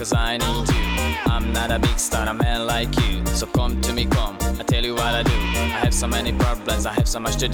cause I need you. I'm not a big star, a man like you. So come to me, come, I tell you what I do. I have so many problems, I have so much to do.